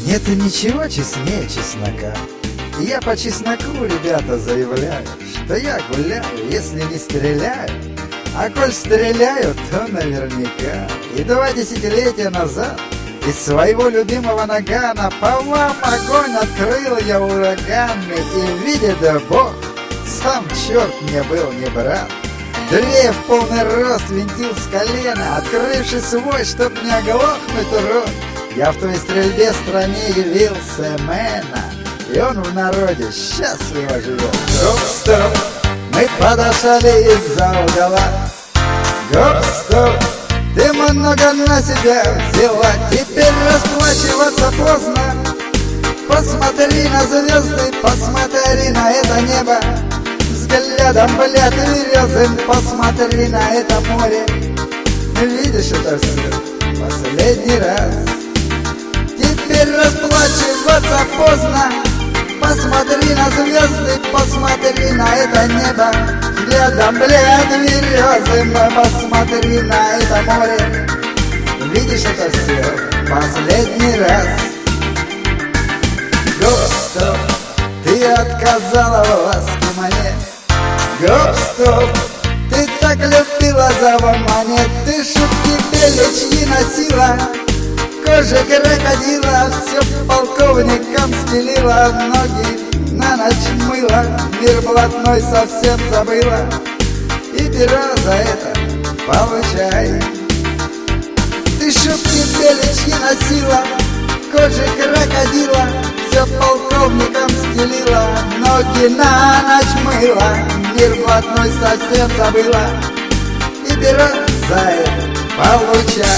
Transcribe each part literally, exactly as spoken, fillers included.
Нет ничего честнее чеснока. И я по чесноку, ребята, заявляю, что я гуляю, если не стреляю. А коль стреляю, то наверняка. И два десятилетия назад из своего любимого нагана по вам огонь открыл я ураганный. И видит да Бог, сам черт мне был не брат. Древ полный рост винтил с колена, открывший свой, чтоб не оглохнуть урод. Я в твоей стрельбе стране явился мэна, и он в народе счастливо живет. Гоп-стоп, мы подошли из-за угла. Гоп-стоп, ты много на себя взяла, теперь расплачиваться поздно. Посмотри на звезды, посмотри на это небо, взглядом, блядь, березым, посмотри на это море. Видишь это все последний раз. Теперь расплачиваться поздно. Посмотри на звезды, посмотри на это небо, взглядом, блядь, березым, посмотри на это море. Видишь это все последний раз. Гоп-стоп, ты отказала в ласке моей. Гоп-стоп, ты так любила завоманет, ты шутки беличьи носила, кожа крокодила, все полковникам стелила, ноги на ночь мыла, мир блатной совсем забыла, и перо за это получай. Ты шутки беличьи носила, кожа крокодила, все полковникам стелила, ноги на ночь мыла, мир блатной совсем забыла, и перо за это получай.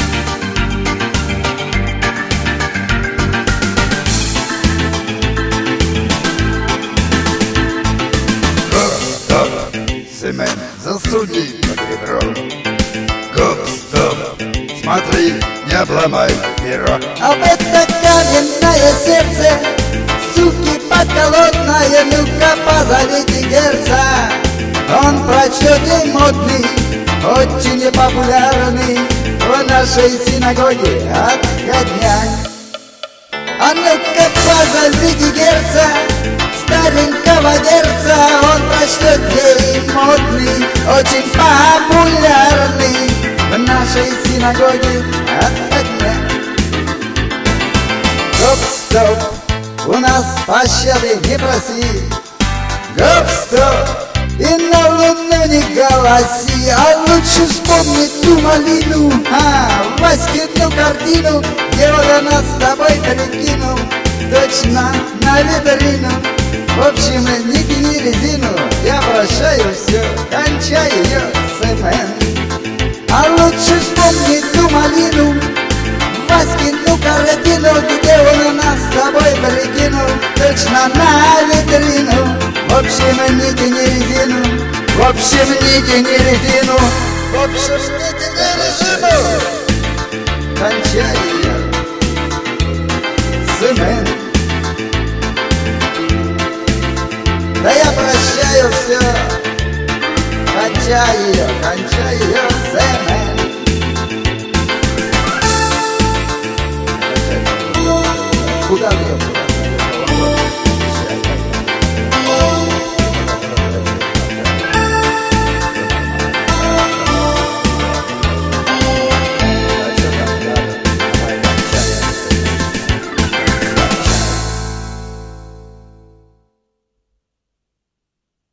Семен, засуди под ребро. Гоп-стоп, смотри, не обломай перо. Об это каменное сердце, суки подколодная, ну-ка позовите герца. Он прочет и модный, очень популярный в нашей синагоге отходняк. А ну-ка позовите герца, старенького дерца, он прочтет ей модный, очень популярный в нашей синагоге отходняк. Гоп-стоп, у нас пощады не проси. Гоп-стоп, и на луну не голоси, а лучше вспомни ту малину, а, Васькину картину, где он нас с тобой перекинул, точно на витрину. В общем, не тяни резину, я прощаю все, кончай ее, Семен. А лучше вспомни ту малину, Васькину картину, где он нас с тобой перекинул, точно на витрину. В общем, не тяни резину, в общем, не тяни резину, в общем,